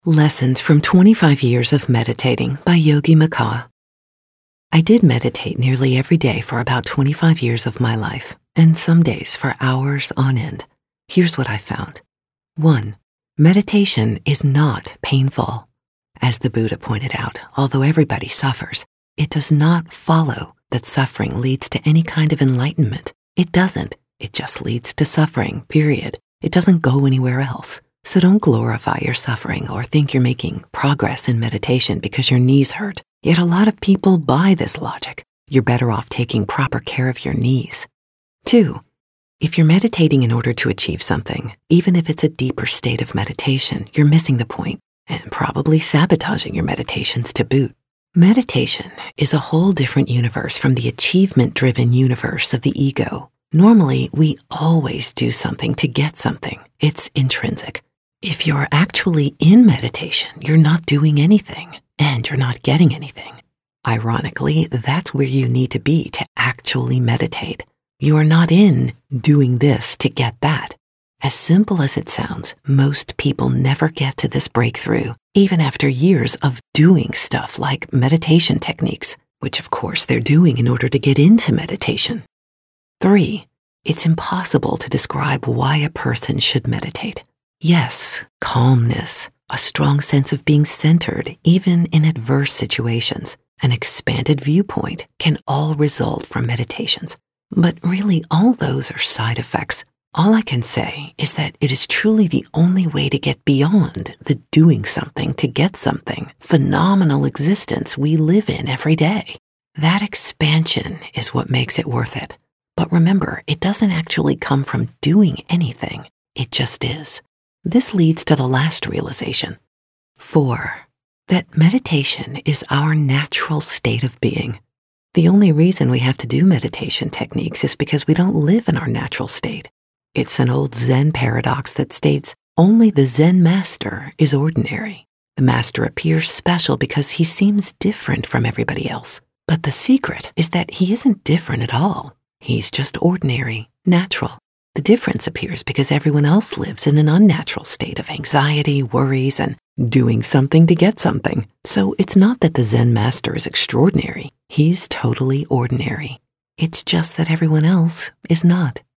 Lessons from 25 Years of Meditating by Yogi Mekha. I did meditate nearly every day for about 25 years of my life, and some days for hours on end. Here's what I found. 1. Meditation is not painful. As the Buddha pointed out, although everybody suffers, it does not follow that suffering leads to any kind of enlightenment. It doesn't. It just leads to suffering, period. It doesn't go anywhere else. So don't glorify your suffering or think you're making progress in meditation because your knees hurt. Yet a lot of people buy this logic. You're better off taking proper care of your knees. 2. If you're meditating in order to achieve something, even if it's a deeper state of meditation, you're missing the point and probably sabotaging your meditations to boot. Meditation is a whole different universe from the achievement-driven universe of the ego. Normally, we always do something to get something. It's intrinsic. If you're actually in meditation, you're not doing anything and you're not getting anything. Ironically, that's where you need to be to actually meditate. You are not in doing this to get that. As simple as it sounds, most people never get to this breakthrough, even after years of doing stuff like meditation techniques, which of course they're doing in order to get into meditation. 3. It's impossible to describe why a person should meditate. Yes, calmness, a strong sense of being centered, even in adverse situations, an expanded viewpoint can all result from meditations. But really, all those are side effects. All I can say is that it is truly the only way to get beyond the doing something to get something phenomenal existence we live in every day. That expansion is what makes it worth it. But remember, it doesn't actually come from doing anything. It just is. This leads to the last realization. 4. That meditation is our natural state of being. The only reason we have to do meditation techniques is because we don't live in our natural state. It's an old Zen paradox that states only the Zen master is ordinary. The master appears special because he seems different from everybody else. But the secret is that he isn't different at all. He's just ordinary, natural. The difference appears because everyone else lives in an unnatural state of anxiety, worries, and doing something to get something. So it's not that the Zen master is extraordinary. He's totally ordinary. It's just that everyone else is not.